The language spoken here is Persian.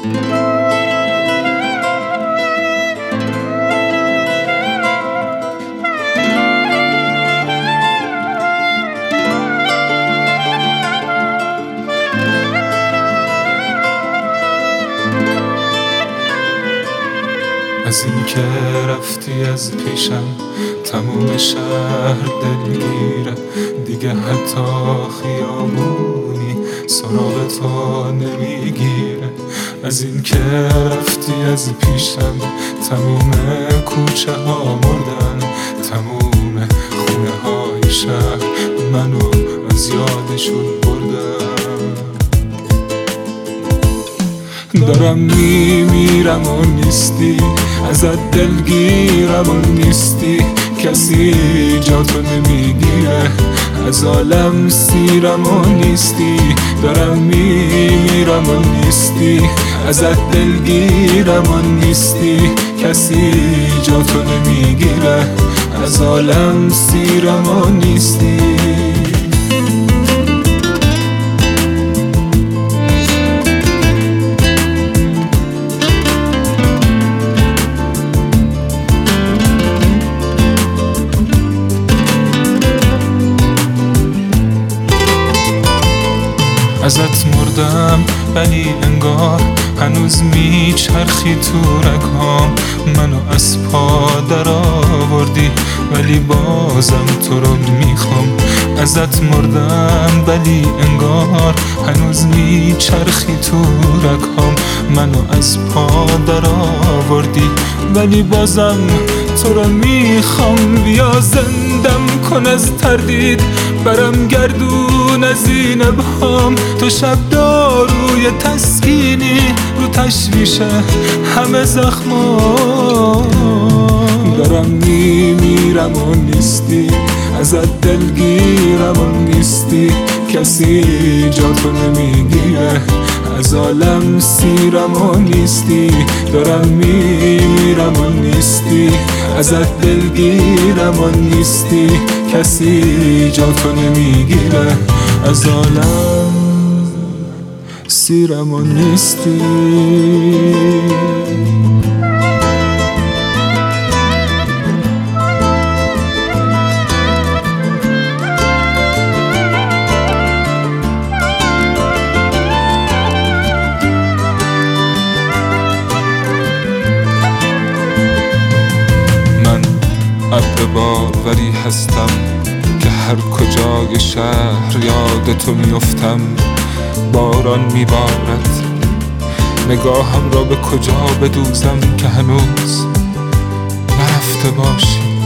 از این که رفتی از پیشم تموم شهر دلگیره، دیگه حتی خیابونی سراغ تو نمیگیره. از این که رفتی از پیشم تموم کوچه ها مردن، تموم خونه های شهر منو از یادشون بردن. دارم میمیرم و نیستی، ازت دلگیرم و نیستی، کسی جا تو نمیگیره، از عالم سیرم و نیستی. دارم میمیرم و نیستی، ازت دلگیرم و نیستی، کسی جا تو نمیگیره، از عالم سیرم و نیستی. ازت مردم ولی انگار هنوز میچرخی تو رگهام، منو از پا در آوردی ولی بازم تو رو میخوام. ازت مردم ولی انگار هنوز میچرخی تو رگهام، منو از پا در آوردی ولی بازم تو رو میخوام. بیا زندم کن از تردید، برم گردون از این ابهام، تو شب داروی تسکینی رو تشویشه همه زخمام. دارم میمیرم و نیستی، ازت دلگیرم و نیستی، کسی جا تو نمیگیره، از عالم سیرم و نیستی. دارم میمیرم و نیستی، ازت دلگیرم و نیستی، کسی جا تو نمیگیره، از عالم سیرم و نیستی. ابر باوری هستم که هر کجای شهر یاد تو میفتم. باران میبارد، نگاهم را به کجا بدوزم که هنوز نرفته باشی.